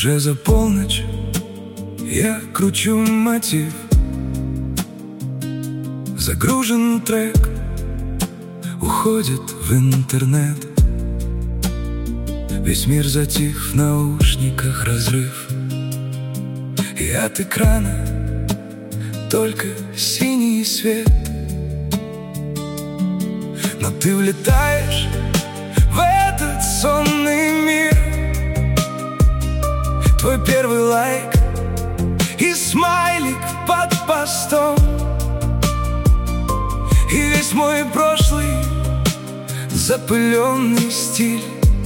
Уже за полночь я кручу мотив. Загружен трек, уходит в интернет. Весь мир затих, в наушниках разрыв. И от экрана только синий свет. Но ты влетаешь в этот сонный мир. Твой первый лайк и смайлик под постом, и весь мой прошлый запыленный стиль,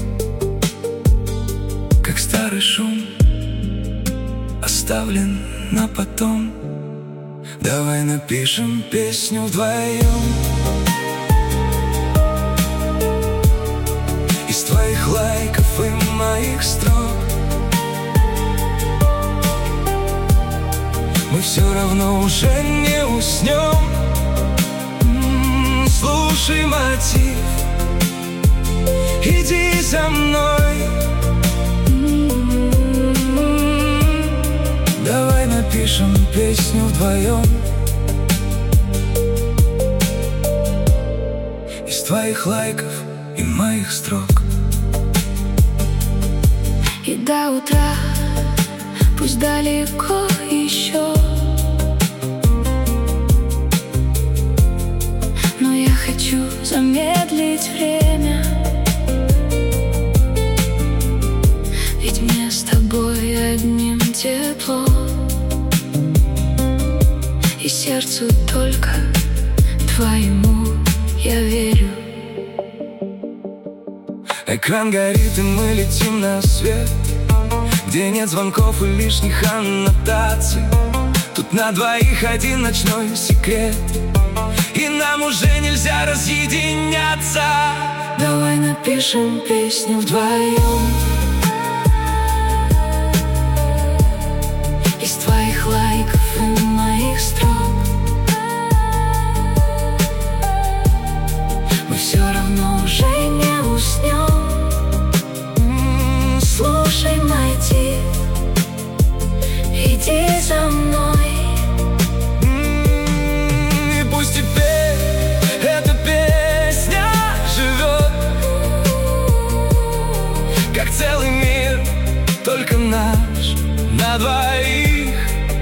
как старый шум, оставлен на потом. Давай напишем песню вдвоем. Из твоих лайков и моих строк мы все равно уже не уснем. Слушай мотив, иди за мной. Давай напишем песню вдвоем. Из твоих лайков и моих строк. И до утра, пусть далеко еще, но я хочу замедлить время. Ведь мне с тобой одним тепло, и сердцу только твоему я верю. Экран горит, и мы летим на свет, где нет звонков и лишних аннотаций. Тут на двоих один ночной секрет, и нам уже нельзя разъединяться. Давай напишем песню вдвоем. Из твоих лайков и моих строк мы все равно уже не уснем. Слушай мотив, иди за мной. И пусть теперь эта песня живет, как целый мир, только наш, на двоих.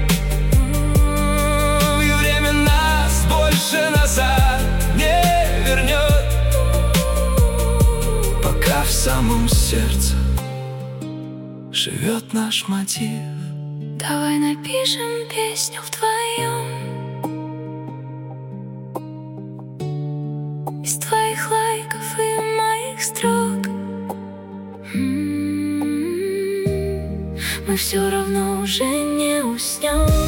И время нас больше назад не вернет, пока в самом сердце живет наш мотив. Давай напишем песню вдвоем. Из твоих лайков и моих строк мы все равно уже не уснем.